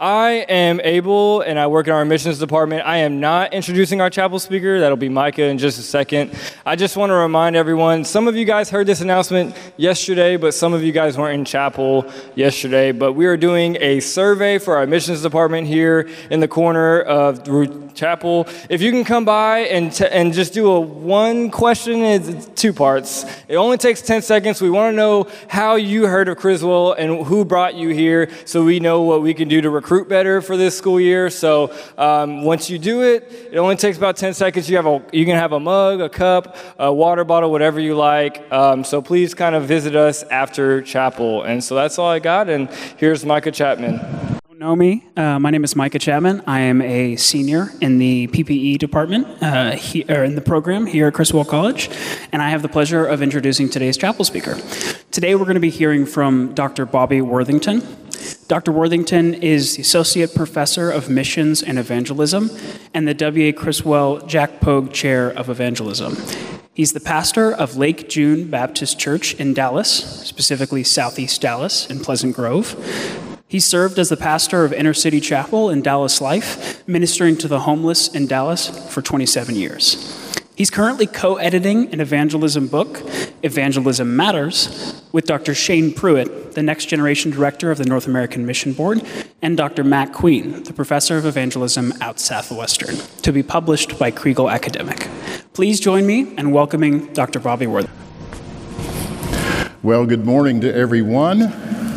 I am Abel, and I work in our admissions department. I am not introducing our chapel speaker. That'll be Micah in just a second. I just want to remind everyone, some of you guys heard this announcement yesterday, but some of you guys weren't in chapel yesterday. But we are doing a survey for our admissions department here in the corner of the chapel. If you can come by and just do a one question, it's 2 parts. It only takes 10 seconds. We want to know how you heard of Criswell and who brought you here, so we know what we can do to recruit better for this school year. So once you do it, it only takes about 10 seconds. You can have a mug, a cup, a water bottle, whatever you like. So please kind of visit us after chapel. And so that's all I got. And here's Micah Chapman. Know me. My name is Micah Chapman. I am a senior in the PPE department in the program here at Criswell College, and I have the pleasure of introducing today's chapel speaker. Today we're going to be hearing from Dr. Bobby Worthington. Dr. Worthington is the Associate Professor of Missions and Evangelism and the W.A. Criswell Jack Pogue Chair of Evangelism. He's the pastor of Lake June Baptist Church in Dallas, specifically Southeast Dallas in Pleasant Grove. He served as the pastor of Inner City Chapel in Dallas Life, ministering to the homeless in Dallas for 27 years. He's currently co-editing an evangelism book, Evangelism Matters, with Dr. Shane Pruitt, the Next Generation Director of the North American Mission Board, and Dr. Matt Queen, the Professor of Evangelism at Southwestern, to be published by Kriegel Academic. Please join me in welcoming Dr. Bobby Worthington. Well, good morning to everyone.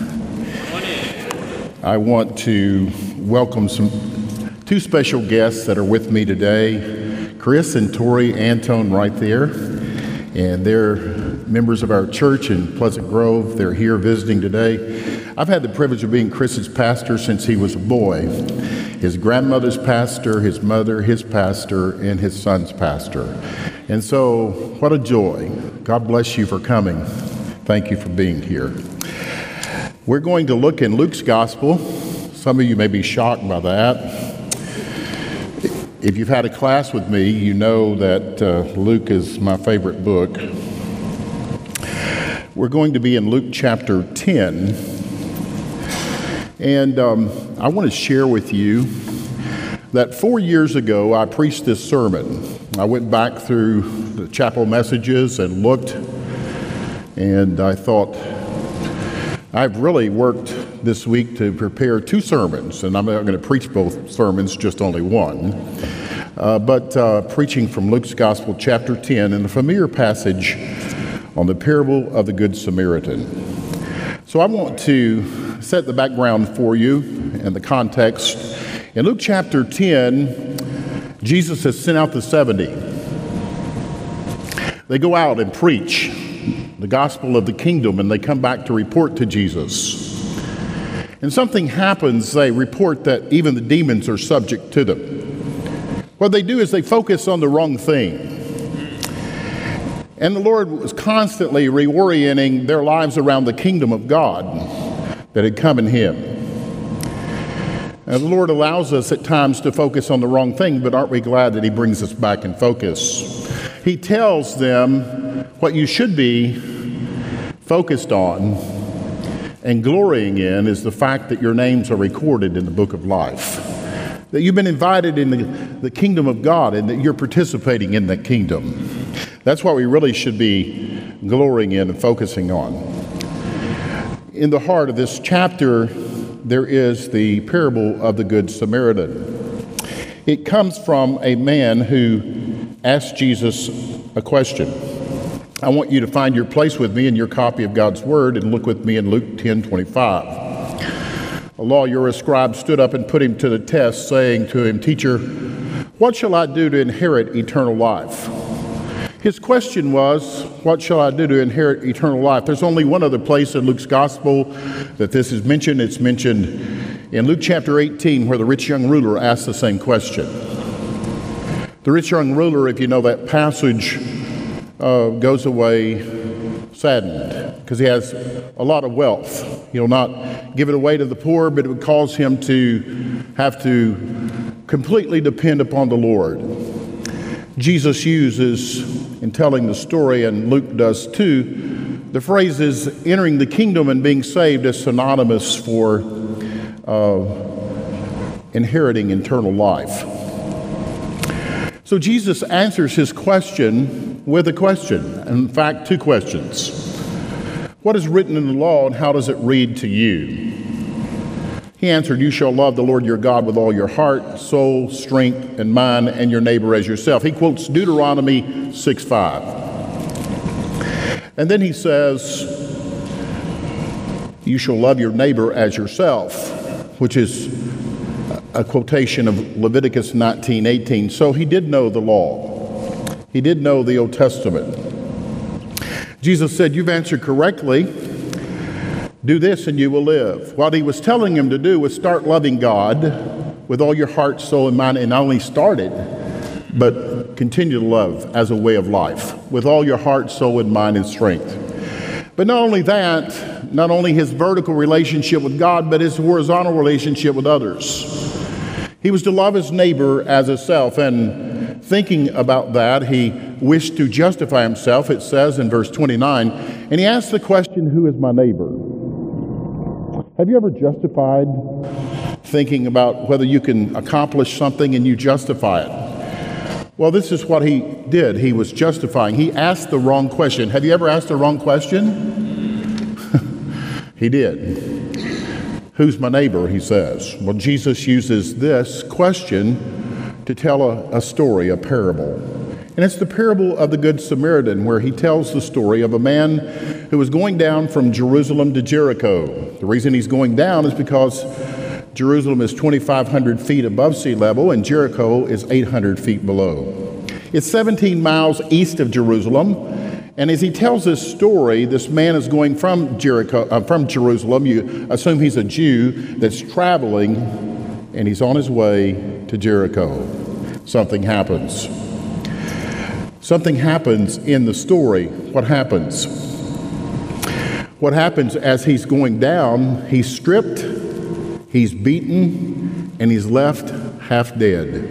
I want to welcome 2 special guests that are with me today, Chris and Tori Antone right there, and they're members of our church in Pleasant Grove. They're here visiting today. I've had the privilege of being Chris's pastor since he was a boy. His grandmother's pastor, his mother, his pastor, and his son's pastor. And so, what a joy. God bless you for coming. Thank you for being here. We're going to look in Luke's Gospel. Some of you may be shocked by that. If you've had a class with me, you know that Luke is my favorite book. We're going to be in Luke chapter 10. And I want to share with you that 4 years ago, I preached this sermon. I went back through the chapel messages and looked, and I thought, I've really worked this week to prepare 2 sermons, and I'm not going to preach both sermons, just only one. But preaching from Luke's Gospel, chapter 10, and a familiar passage on the parable of the Good Samaritan. So I want to set the background for you and the context. In Luke chapter 10, Jesus has sent out the 70. They go out and preach the gospel of the kingdom, and they come back to report to Jesus. And something happens. They report that even the demons are subject to them. What they do is they focus on the wrong thing. And the Lord was constantly reorienting their lives around the kingdom of God that had come in Him. And the Lord allows us at times to focus on the wrong thing, but aren't we glad that He brings us back in focus? He tells them what you should be focused on and glorying in is the fact that your names are recorded in the book of life, that you've been invited in the kingdom of God and that you're participating in that kingdom. That's what we really should be glorying in and focusing on. In the heart of this chapter, there is the parable of the Good Samaritan. It comes from a man who asked Jesus a question. I want you to find your place with me in your copy of God's Word and look with me in Luke 10:25. A lawyer, a scribe, stood up and put him to the test, saying to him, "Teacher, what shall I do to inherit eternal life?" His question was, what shall I do to inherit eternal life? There's only one other place in Luke's Gospel that this is mentioned. It's mentioned in Luke chapter 18, where the rich young ruler asked the same question. The rich young ruler, if you know that passage, goes away saddened because he has a lot of wealth. He'll not give it away to the poor, but it would cause him to have to completely depend upon the Lord. Jesus uses, in telling the story, and Luke does too, the phrases entering the kingdom and being saved as synonymous for inheriting eternal life. So Jesus answers his question with a question. In fact, two questions. What is written in the law, and how does it read to you? He answered, you shall love the Lord your God with all your heart, soul, strength, and mind, and your neighbor as yourself. He quotes Deuteronomy 6:5. And then he says, you shall love your neighbor as yourself, which is a quotation of Leviticus 19:18. So he did know the law. He did know the Old Testament. Jesus said, you've answered correctly. Do this and you will live. What he was telling him to do was start loving God with all your heart, soul, and mind, and not only start it, but continue to love as a way of life with all your heart, soul, and mind and strength. But not only that, not only his vertical relationship with God, but his horizontal relationship with others. He was to love his neighbor as himself, and thinking about that, he wished to justify himself, it says in verse 29, and he asked the question, who is my neighbor? Have you ever justified thinking about whether you can accomplish something and you justify it? Well, this is what he did. He was justifying. He asked the wrong question. Have you ever asked the wrong question? He did. Who's my neighbor, he says. Well, Jesus uses this question to tell a story, a parable. And it's the parable of the Good Samaritan, where he tells the story of a man who was going down from Jerusalem to Jericho. The reason he's going down is because Jerusalem is 2,500 feet above sea level and Jericho is 800 feet below. It's 17 miles east of Jerusalem. And as he tells this story, this man is going from Jerusalem. You assume he's a Jew that's traveling, and he's on his way to Jericho. Something happens. Something happens in the story. What happens? What happens as he's going down, he's stripped, he's beaten, and he's left half dead.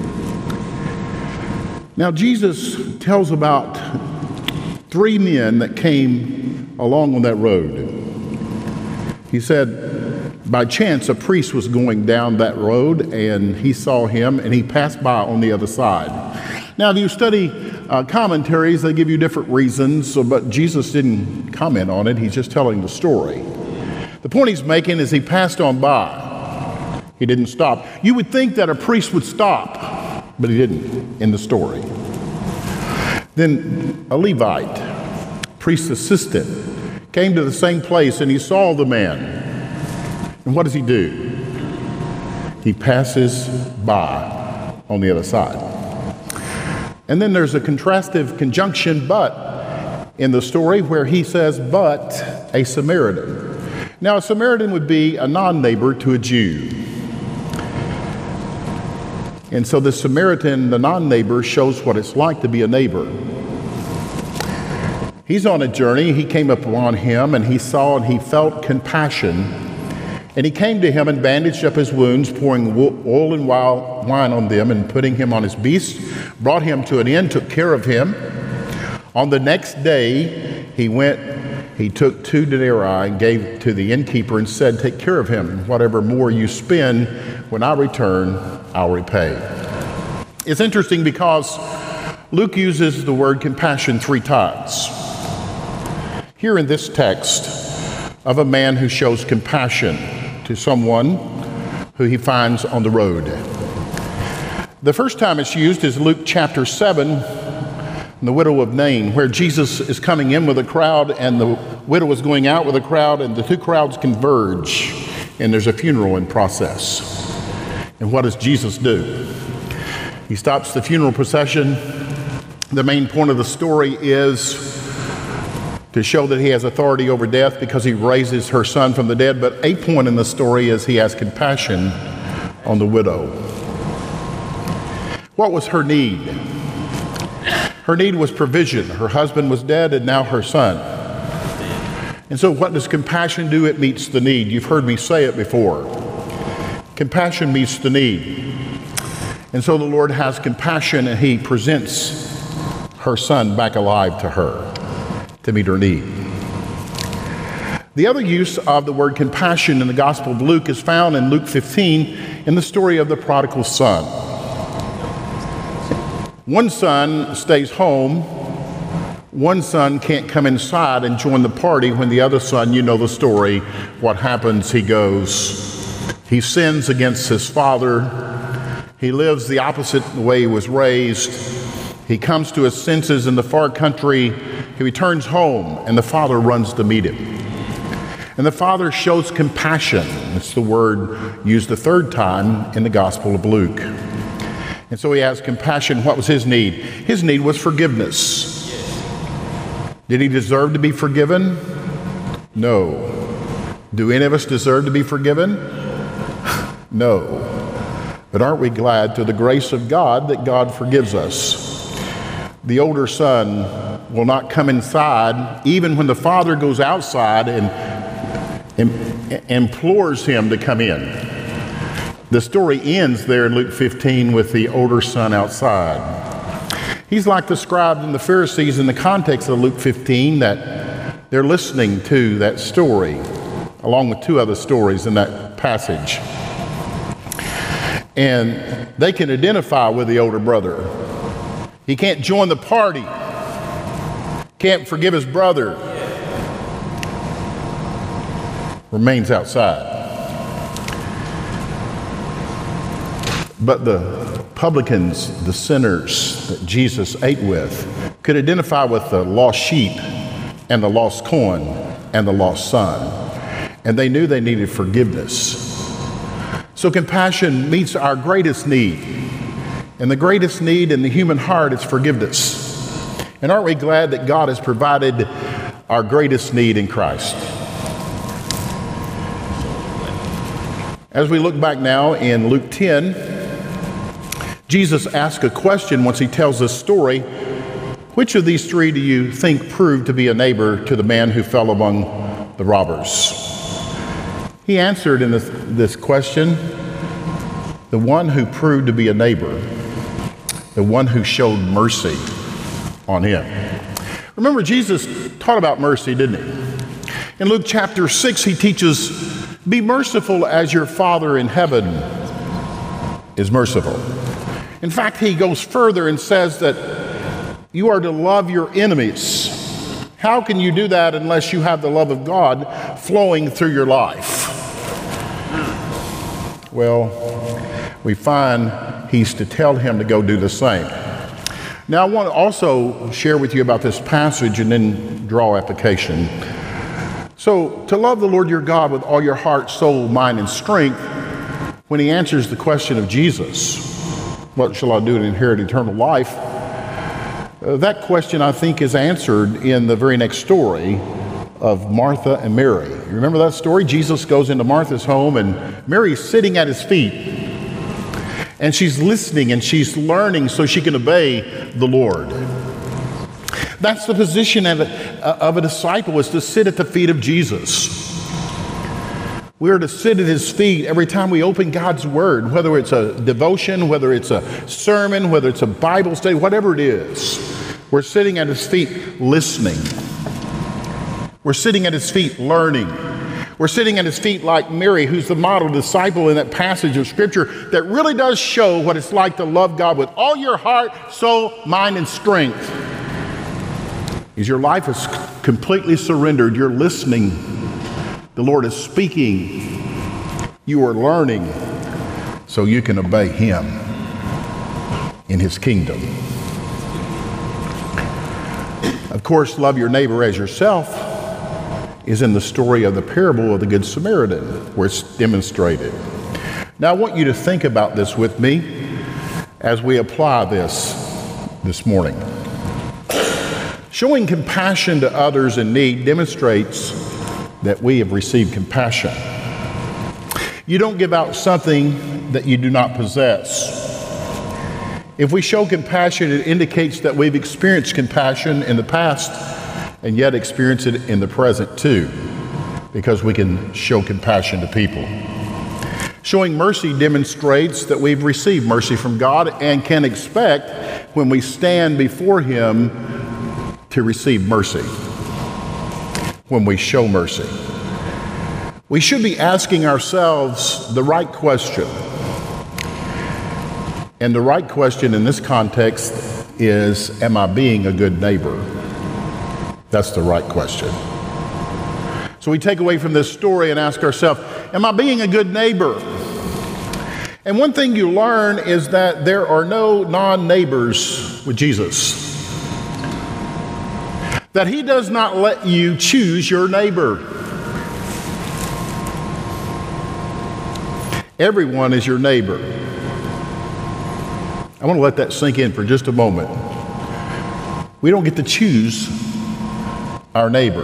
Now, Jesus tells about 3 men that came along on that road. He said, by chance, a priest was going down that road, and he saw him, and he passed by on the other side. Now, if you study commentaries, they give you different reasons, but Jesus didn't comment on it. He's just telling the story. The point he's making is he passed on by. He didn't stop. You would think that a priest would stop, but he didn't in the story. Then a Levite, priest's assistant, came to the same place, and he saw the man. And what does he do? He passes by on the other side. And then there's a contrastive conjunction, but, in the story where he says, but a Samaritan. Now, a Samaritan would be a non-neighbor to a Jew. And so the Samaritan, the non-neighbor, shows what it's like to be a neighbor. He's on a journey. He came upon him, and he saw and he felt compassion. And he came to him and bandaged up his wounds, pouring oil and wine on them and putting him on his beast, brought him to an inn, took care of him. On the next day, he took 2 denarii and gave to the innkeeper and said, take care of him. Whatever more you spend, when I return, I'll repay. It's interesting because Luke uses the word compassion 3 times. Here in this text of a man who shows compassion to someone who he finds on the road. The first time it's used is Luke chapter 7, the widow of Nain, where Jesus is coming in with a crowd and the widow is going out with a crowd, and the 2 crowds converge, and there's a funeral in process. And what does Jesus do? He stops the funeral procession. The main point of the story is to show that he has authority over death because he raises her son from the dead. But a point in the story is he has compassion on the widow. What was her need? Her need was provision. Her husband was dead, and now her son. And so what does compassion do? It meets the need. You've heard me say it before. Compassion meets the need. And so the Lord has compassion, and he presents her son back alive to her to meet her need. The other use of the word compassion in the Gospel of Luke is found in Luke 15 in the story of the prodigal son. One son stays home. One son can't come inside and join the party when the other son, you know the story, what happens, he goes. He sins against his father. He lives the opposite way he was raised. He comes to his senses in the far country. He returns home, and the father runs to meet him. And the father shows compassion. It's the word used the third time in the Gospel of Luke. And so he has compassion. What was his need? His need was forgiveness. Did he deserve to be forgiven? No. Do any of us deserve to be forgiven? No. But aren't we glad through the grace of God that God forgives us? The older son will not come inside even when the father goes outside and implores him to come in. The story ends there in Luke 15 with the older son outside. He's like the scribes and the Pharisees in the context of Luke 15, that they're listening to that story, along with two other stories in that passage. And they can identify with the older brother. He can't join the party, can't forgive his brother, remains outside. But the publicans, the sinners that Jesus ate with, could identify with the lost sheep and the lost coin and the lost son. And they knew they needed forgiveness. So compassion meets our greatest need. And the greatest need in the human heart is forgiveness. And aren't we glad that God has provided our greatest need in Christ? As we look back now in Luke 10, Jesus asks a question once he tells this story. Which of these three do you think proved to be a neighbor to the man who fell among the robbers? He answered in this question, the one who proved to be a neighbor, the one who showed mercy on him. Remember, Jesus taught about mercy, didn't he? In Luke chapter 6, he teaches, be merciful as your Father in heaven is merciful. In fact, he goes further and says that you are to love your enemies. How can you do that unless you have the love of God flowing through your life? Well, we find he's to tell him to go do the same. Now, I want to also share with you about this passage and then draw application. So, to love the Lord your God with all your heart, soul, mind, and strength, when he answers the question of Jesus, what shall I do to inherit eternal life? That question, I think, is answered in the very next story of Martha and Mary. You remember that story? Jesus goes into Martha's home, and Mary's sitting at his feet. And she's listening and she's learning so she can obey the Lord. That's the position of a disciple, is to sit at the feet of Jesus. We are to sit at his feet every time we open God's word, whether it's a devotion, whether it's a sermon, whether it's a Bible study, whatever it is. We're sitting at his feet listening. We're sitting at his feet learning. We're sitting at his feet like Mary, who's the model disciple in that passage of Scripture that really does show what it's like to love God with all your heart, soul, mind, and strength. As your life is completely surrendered, you're listening. The Lord is speaking. You are learning so you can obey him in his kingdom. Of course, love your neighbor as yourself is in the story of the parable of the Good Samaritan, where it's demonstrated. Now, I want you to think about this with me as we apply this morning. Showing compassion to others in need demonstrates that we have received compassion. You don't give out something that you do not possess. If we show compassion, it indicates that we've experienced compassion in the past and yet experience it in the present too, because we can show compassion to people. Showing mercy demonstrates that we've received mercy from God and can expect, when we stand before him, to receive mercy when we show mercy. We should be asking ourselves the right question. And the right question in this context is, am I being a good neighbor? That's the right question. So we take away from this story and ask ourselves, am I being a good neighbor? And one thing you learn is that there are no non-neighbors with Jesus. That he does not let you choose your neighbor. Everyone is your neighbor. I want to let that sink in for just a moment. We don't get to choose our neighbor.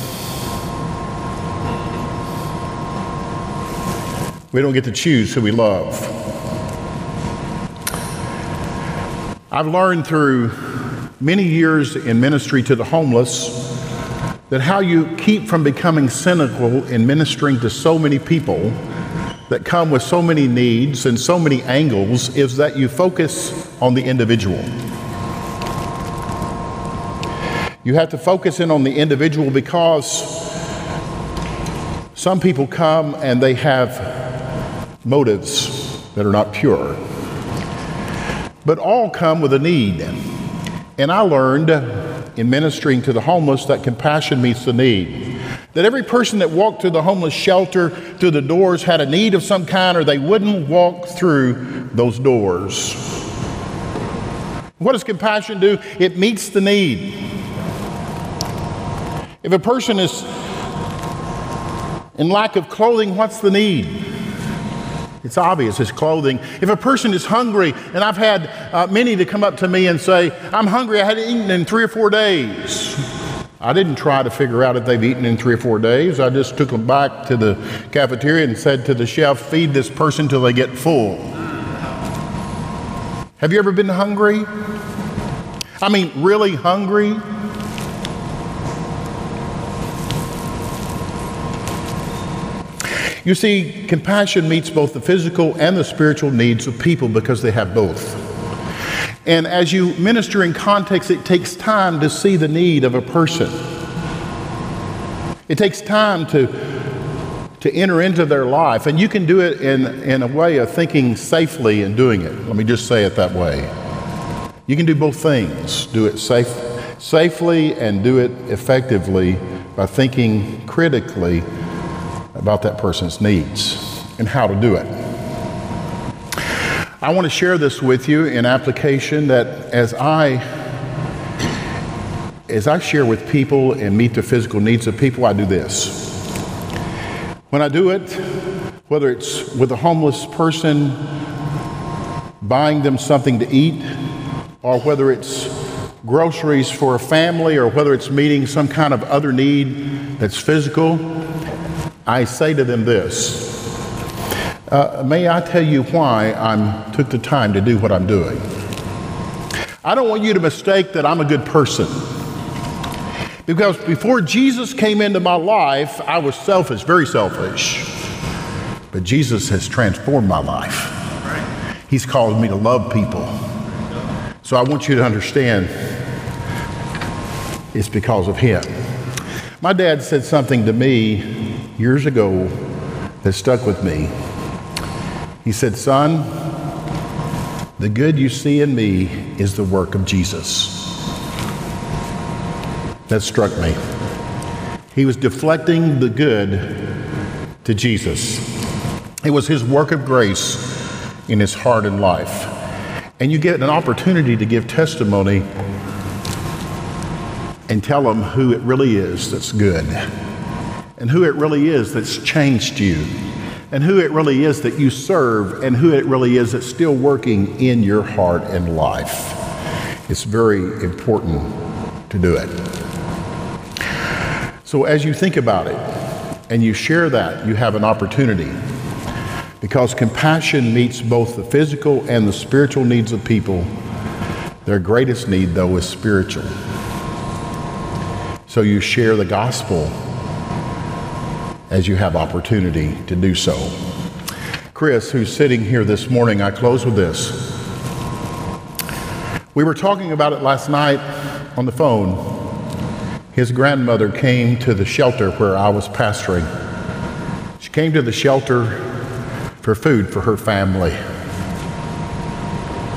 We don't get to choose who we love. I've learned through many years in ministry to the homeless that how you keep from becoming cynical in ministering to so many people that come with so many needs and so many angles is that you focus on the individual. You have to focus in on the individual because some people come and they have motives that are not pure. But all come with a need. And I learned in ministering to the homeless that compassion meets the need. That every person that walked through the homeless shelter, through the doors, had a need of some kind, or they wouldn't walk through those doors. What does compassion do? It meets the need. If a person is in lack of clothing, what's the need? It's obvious, it's clothing. If a person is hungry, and I've had many to come up to me and say, I'm hungry, I hadn't eaten in 3 or 4 days. I didn't try to figure out if they've eaten in 3 or 4 days. I just took them back to the cafeteria and said to the chef, feed this person till they get full. Have you ever been hungry? I mean, really hungry? You see, compassion meets both the physical and the spiritual needs of people because they have both. And as you minister in context, it takes time to see the need of a person. It takes time to enter into their life, and you can do it in a way of thinking safely and doing it. Let me just say it that way. You can do both things. Do it safely and do it effectively by thinking critically about that person's needs and how to do it. I want to share this with you in application that as I share with people and meet the physical needs of people, I do this. When I do it, whether it's with a homeless person, buying them something to eat, or whether it's groceries for a family, or whether it's meeting some kind of other need that's physical, I say to them this. May I tell you why I took the time to do what I'm doing? I don't want you to mistake that I'm a good person. Because before Jesus came into my life, I was selfish, very selfish. But Jesus has transformed my life. He's called me to love people. So I want you to understand it's because of him. My dad said something to me years ago that stuck with me. He said, son, the good you see in me is the work of Jesus. That struck me. He was deflecting the good to Jesus. It was his work of grace in his heart and life. And you get an opportunity to give testimony and tell them who it really is that's good, and who it really is that's changed you, and who it really is that you serve, and who it really is that's still working in your heart and life. It's very important to do it. So as you think about it and you share that, you have an opportunity, because compassion meets both the physical and the spiritual needs of people. Their greatest need, though, is spiritual. So you share the gospel as you have opportunity to do so. Chris, who's sitting here this morning, I close with this. We were talking about it last night on the phone. His grandmother came to the shelter where I was pastoring. She came to the shelter for food for her family.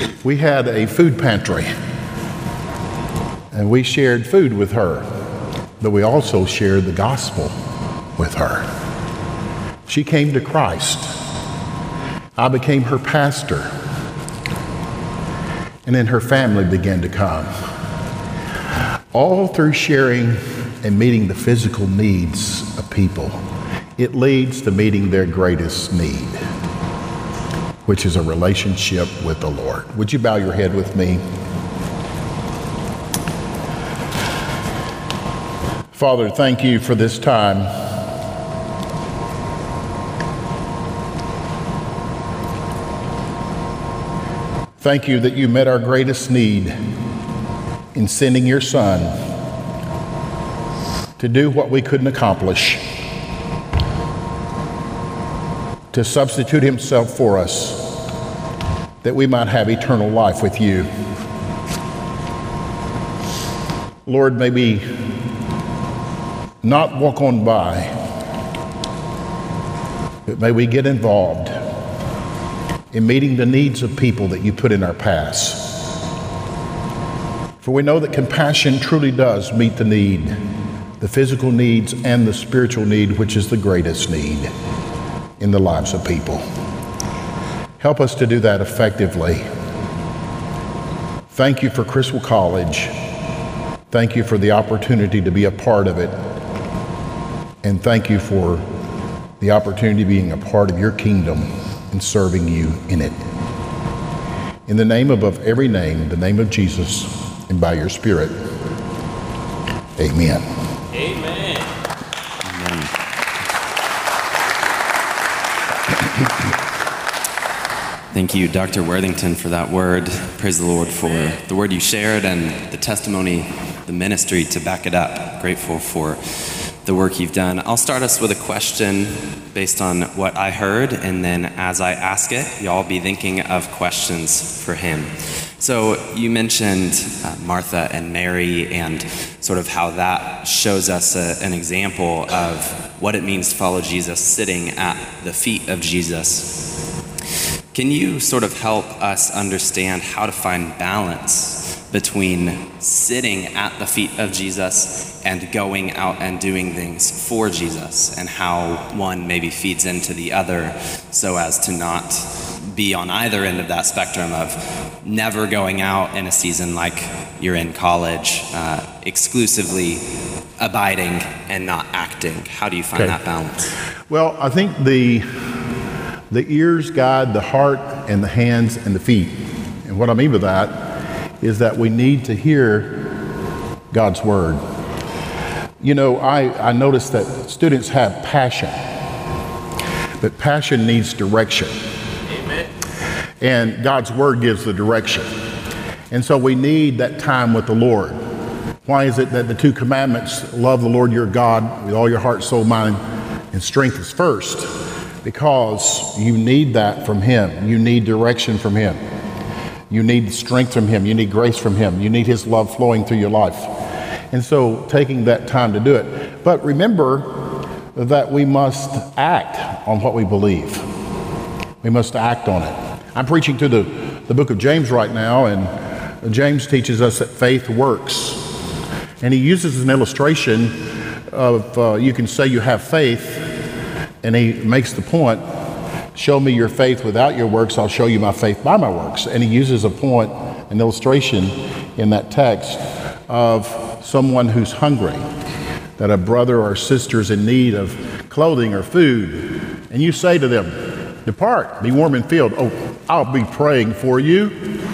we had a food pantry, and we shared food with her, but we also shared the gospel with her. She came to Christ. I became her pastor, and then her family began to come. All through sharing and meeting the physical needs of people, it leads to meeting their greatest need, which is a relationship with the Lord. Would you bow your head with me? Father, thank you for this time. Thank you that you met our greatest need in sending your Son to do what we couldn't accomplish, to substitute himself for us, that we might have eternal life with you. Lord, may we not walk on by, but may we get involved in meeting the needs of people that you put in our paths. For we know that compassion truly does meet the need, the physical needs and the spiritual need, which is the greatest need in the lives of people. Help us to do that effectively. Thank you for Criswell College. Thank you for the opportunity to be a part of it. And thank you for the opportunity of being a part of your kingdom and serving you in it. In the name above every name, the name of Jesus, and by your Spirit, amen. Amen. Amen. Thank you, Dr. Worthington, for that word. Praise the Lord for the word you shared and the testimony, the ministry to back it up. Grateful for the work you've done. I'll start us with a question based on what I heard, and then as I ask it, y'all be thinking of questions for him. So you mentioned Martha and Mary and sort of how that shows us an example of what it means to follow Jesus, sitting at the feet of Jesus. Can you sort of help us understand how to find balance between sitting at the feet of Jesus and going out and doing things for Jesus, and how one maybe feeds into the other so as to not be on either end of that spectrum of never going out in a season like you're in college, exclusively abiding and not acting? How do you find that balance? Well, I think the ears guide the heart and the hands and the feet. And what I mean by that is that we need to hear God's word. You know, I noticed that students have passion, but passion needs direction. Amen. And God's word gives the direction. And so we need that time with the Lord. Why is it that the two commandments, love the Lord your God with all your heart, soul, mind, and strength, is first? Because you need that from him. You need direction from him. You need strength from him. You need grace from him. You need his love flowing through your life. And so taking that time to do it. But remember that we must act on what we believe. We must act on it. I'm preaching through the book of James right now, and James teaches us that faith works. And he uses an illustration of, you can say you have faith, and he makes the point, show me your faith without your works, I'll show you my faith by my works. And he uses a point, an illustration in that text of someone who's hungry, that a brother or sister is in need of clothing or food, and you say to them, depart, be warm and filled. Oh, I'll be praying for you.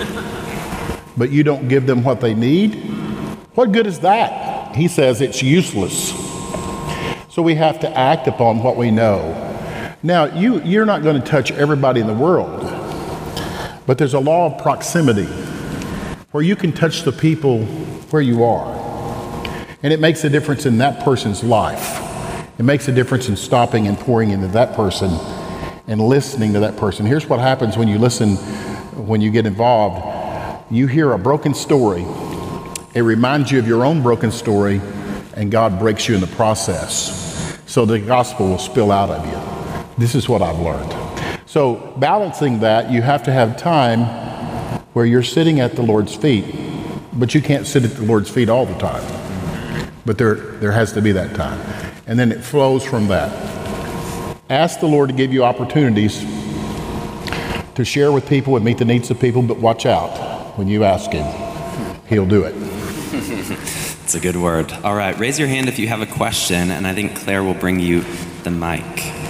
But you don't give them what they need. What good is that? He says it's useless. So we have to act upon what we know. Now, you're not going to touch everybody in the world, but there's a law of proximity where you can touch the people where you are. And it makes a difference in that person's life. It makes a difference in stopping and pouring into that person and listening to that person. Here's what happens when you listen, when you get involved. You hear a broken story. It reminds you of your own broken story, and God breaks you in the process. So the gospel will spill out of you. This is what I've learned. So balancing that, you have to have time where you're sitting at the Lord's feet, but you can't sit at the Lord's feet all the time. But there has to be that time. And then it flows from that. Ask the Lord to give you opportunities to share with people and meet the needs of people, but watch out when you ask Him. He'll do it. It's a good word. All right, raise your hand if you have a question, and I think Claire will bring you the mic.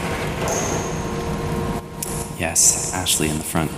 Yes, Ashley in the front.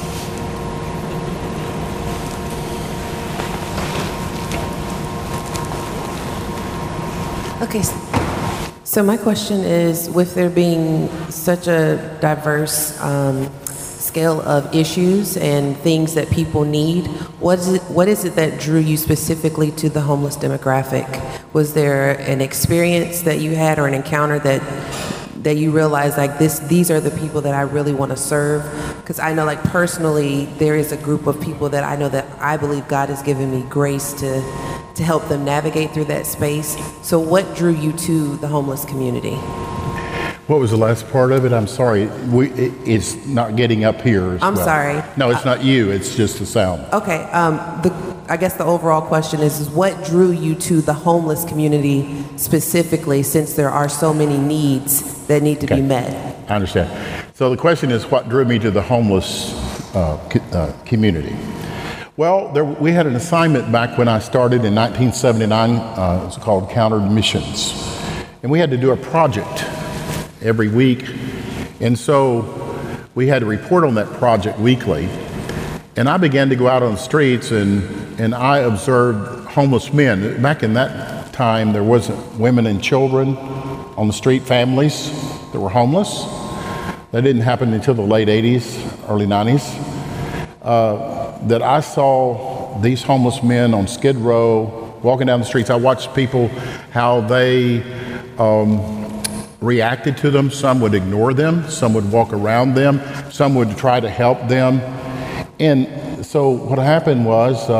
Okay, so my question is, with there being such a diverse scale of issues and things that people need, what is it that drew you specifically to the homeless demographic? Was there an experience that you had or an encounter that you realized, like, these are the people that I really want to serve? Because I know, like, personally, there is a group of people that I know that I believe God has given me grace to help them navigate through that space. So what drew you to the homeless community? What was the last part of it? I'm sorry. It's not getting up here. I'm sorry. No, it's not you. It's just the sound. Okay. I guess the overall question is what drew you to the homeless community specifically, since there are so many needs that need to be met? I understand. So the question is, what drew me to the homeless community? Well, we had an assignment back when I started in 1979. It was called Counter Missions. And we had to do a project every week. And so we had to report on that project weekly. And I began to go out on the streets and I observed homeless men. Back in that time, there wasn't women and children on the street, families that were homeless. That didn't happen until the late 80s, early 90s. That I saw these homeless men on Skid Row walking down the streets. I watched people, how they reacted to them. Some would ignore them, some would walk around them, some would try to help them. And so what happened was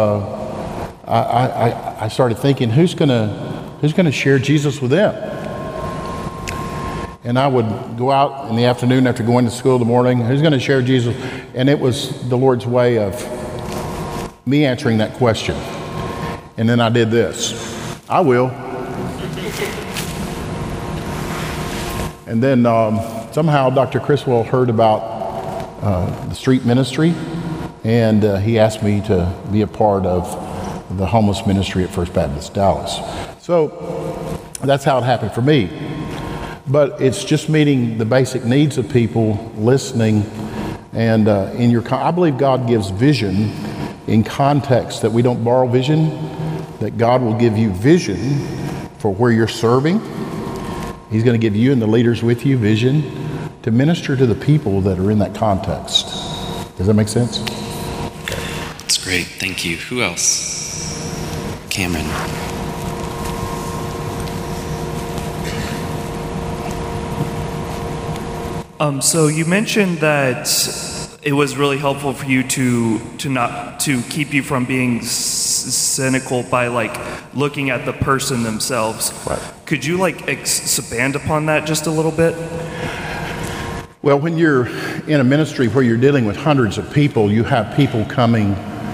I started thinking, who's gonna share Jesus with them? And I would go out in the afternoon after going to school in the morning, who's gonna share Jesus? And it was the Lord's way of me answering that question. And then I did this. I will. And then somehow Dr. Criswell heard about the street ministry, and he asked me to be a part of the homeless ministry at First Baptist Dallas. So that's how it happened for me. But it's just meeting the basic needs of people, listening, and I believe God gives vision in context, that we don't borrow vision, that God will give you vision for where you're serving. He's going to give you and the leaders with you vision to minister to the people that are in that context. Does that make sense? That's great. Thank you. Who else? Cameron. So you mentioned that it was really helpful for you to keep you from being cynical by like looking at the person themselves. Right. Could you expand upon that just a little bit? Well, when you're in a ministry where you're dealing with hundreds of people, you have people coming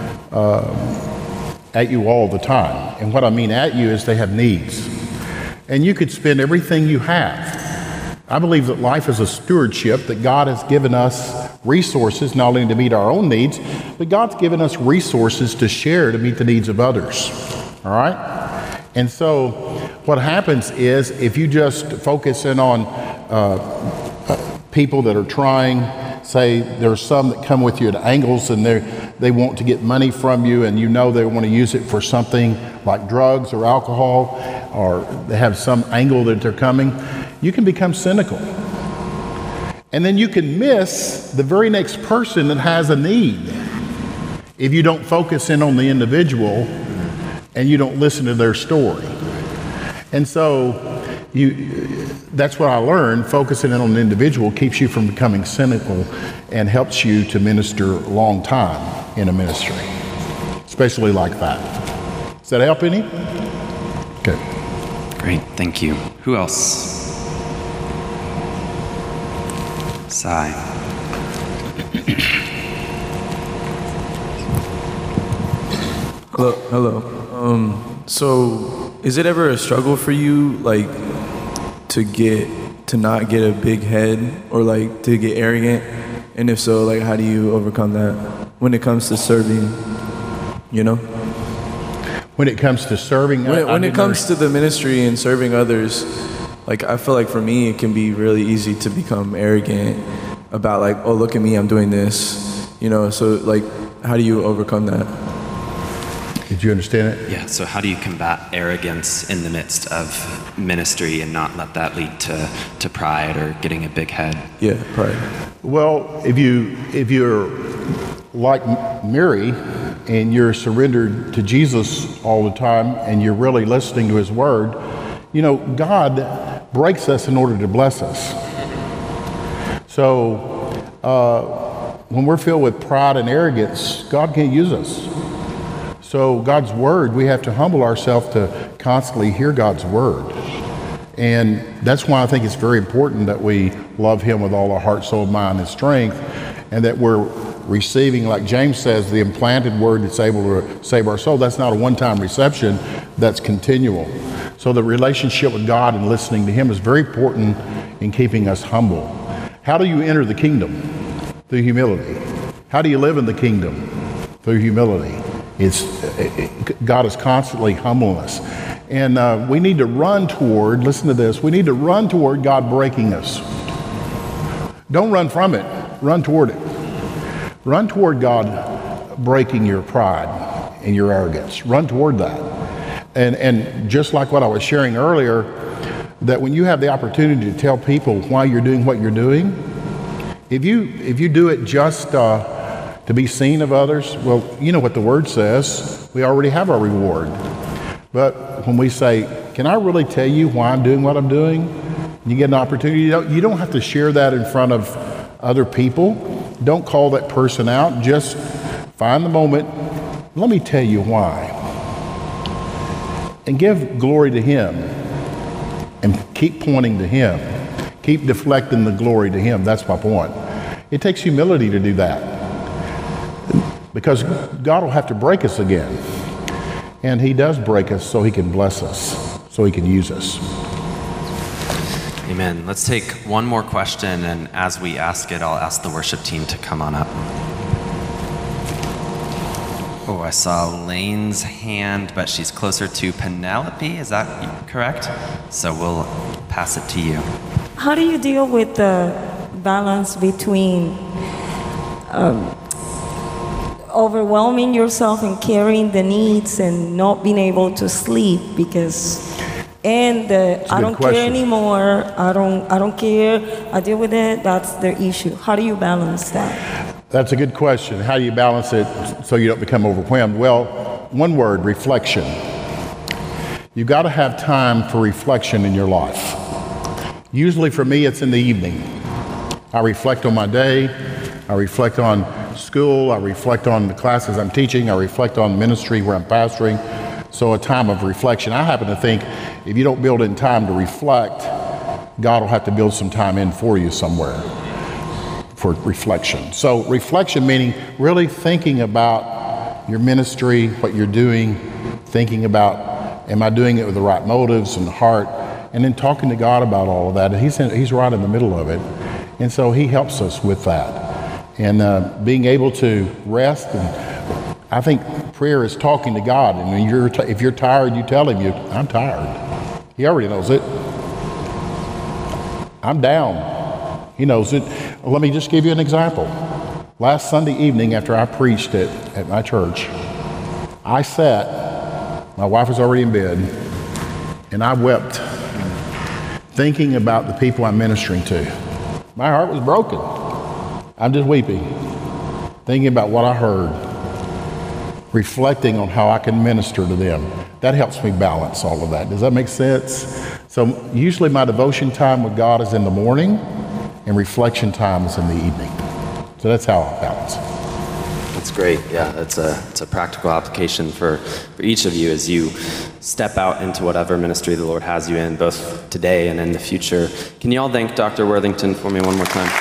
at you all the time. And what I mean at you is they have needs. And you could spend everything you have. I believe that life is a stewardship, that God has given us resources not only to meet our own needs, but God's given us resources to share to meet the needs of others. All right? And so what happens is if you just focus in on people that are trying, say there's some that come with you at angles and they want to get money from you, and you know they want to use it for something like drugs or alcohol, or they have some angle that they're coming, you can become cynical. And then you can miss the very next person that has a need if you don't focus in on the individual and you don't listen to their story. And so that's what I learned. Focusing in on the individual keeps you from becoming cynical and helps you to minister a long time in a ministry, especially like that. Does that help any? Good. Great, thank you. Who else? Sai. Hello. So, is it ever a struggle for you, like, to not get a big head or like to get arrogant? And if so, like, how do you overcome that when it comes to serving? You know, when it comes to serving, when it comes to the ministry and serving others, like, I feel like for me it can be really easy to become arrogant about, like, oh, look at me, I'm doing this, you know. So, like, how do you overcome that? Did you understand it? Yeah, so how do you combat arrogance in the midst of ministry and not let that lead to pride or getting a big head? Yeah, pride. Well, if you're like Mary and you're surrendered to Jesus all the time and you're really listening to his word, you know, God breaks us in order to bless us. So when we're filled with pride and arrogance, God can't use us. So God's word, we have to humble ourselves to constantly hear God's word. And that's why I think it's very important that we love him with all our heart, soul, mind, and strength, and that we're receiving, like James says, the implanted word that's able to save our soul. That's not a one-time reception, that's continual. So the relationship with God and listening to him is very important in keeping us humble. How do you enter the kingdom? Through humility. How do you live in the kingdom? Through humility. God is constantly humbling us. And we need to run toward, listen to this, we need to run toward God breaking us. Don't run from it, run toward it. Run toward God breaking your pride and your arrogance. Run toward that. And just like what I was sharing earlier, that when you have the opportunity to tell people why you're doing what you're doing, if you do it just to be seen of others, well, you know what the word says. We already have our reward. But when we say, can I really tell you why I'm doing what I'm doing? You get an opportunity. You don't have to share that in front of other people. Don't call that person out. Just find the moment. Let me tell you why. And give glory to him. And keep pointing to him. Keep deflecting the glory to him. That's my point. It takes humility to do that. Because God will have to break us again. And he does break us so he can bless us, so he can use us. Amen. Let's take one more question, and as we ask it, I'll ask the worship team to come on up. Oh, I saw Lane's hand, but she's closer to Penelope. Is that correct? So we'll pass it to you. How do you deal with the balance between overwhelming yourself and carrying the needs and not being able to sleep I don't care anymore, I don't care, I deal with it, that's the issue. How do you balance that? That's a good question. How do you balance it so you don't become overwhelmed? Well, one word, reflection. You've got to have time for reflection in your life. Usually for me, it's in the evening. I reflect on my day, I reflect on school, I reflect on the classes I'm teaching, I reflect on ministry where I'm pastoring. So a time of reflection. I happen to think if you don't build in time to reflect, God will have to build some time in for you somewhere for reflection. So reflection meaning really thinking about your ministry, what you're doing, thinking about, am I doing it with the right motives and heart? And then talking to God about all of that. And he's right in the middle of it. And so he helps us with that. And being able to rest, and I think prayer is talking to God. And when if you're tired, you tell him, I'm tired. He already knows it. I'm down. He knows it. Let me just give you an example. Last Sunday evening after I preached at my church, I sat, my wife was already in bed, and I wept thinking about the people I'm ministering to. My heart was broken. I'm just weeping, thinking about what I heard, reflecting on how I can minister to them. That helps me balance all of that. Does that make sense? So usually my devotion time with God is in the morning and reflection time is in the evening. So that's how I balance. That's great. Yeah, it's a practical application for each of you as you step out into whatever ministry the Lord has you in, both today and in the future. Can you all thank Dr. Worthington for me one more time?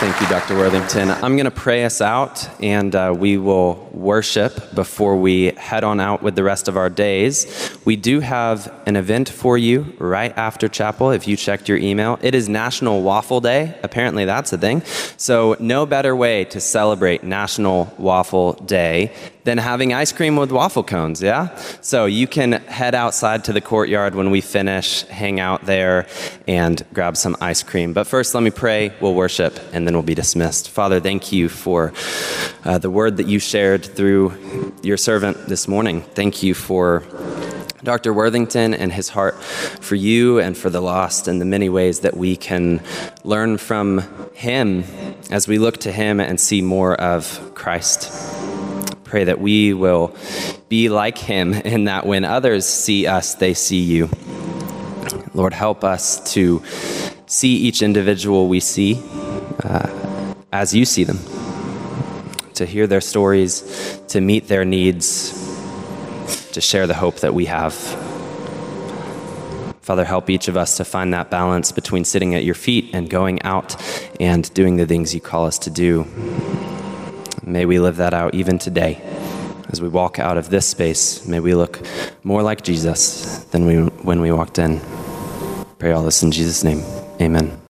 Thank you, Dr. Worthington. I'm going to pray us out, and we will worship before we head on out with the rest of our days. We do have an event for you right after chapel, if you checked your email. It is National Waffle Day. Apparently that's a thing. So no better way to celebrate National Waffle Day than having ice cream with waffle cones, yeah? So you can head outside to the courtyard when we finish, hang out there, and grab some ice cream. But first, let me pray, we'll worship, and then we'll be dismissed. Father, thank you for the word that you shared through your servant this morning. Thank you for Dr. Worthington and his heart for you and for the lost, and the many ways that we can learn from him as we look to him and see more of Christ. Pray that we will be like him in that when others see us, they see you. Lord, help us to see each individual we see as you see them, to hear their stories, to meet their needs, to share the hope that we have. Father, help each of us to find that balance between sitting at your feet and going out and doing the things you call us to do. May we live that out even today. As we walk out of this space, may we look more like Jesus than when we walked in. Pray all this in Jesus' name. Amen.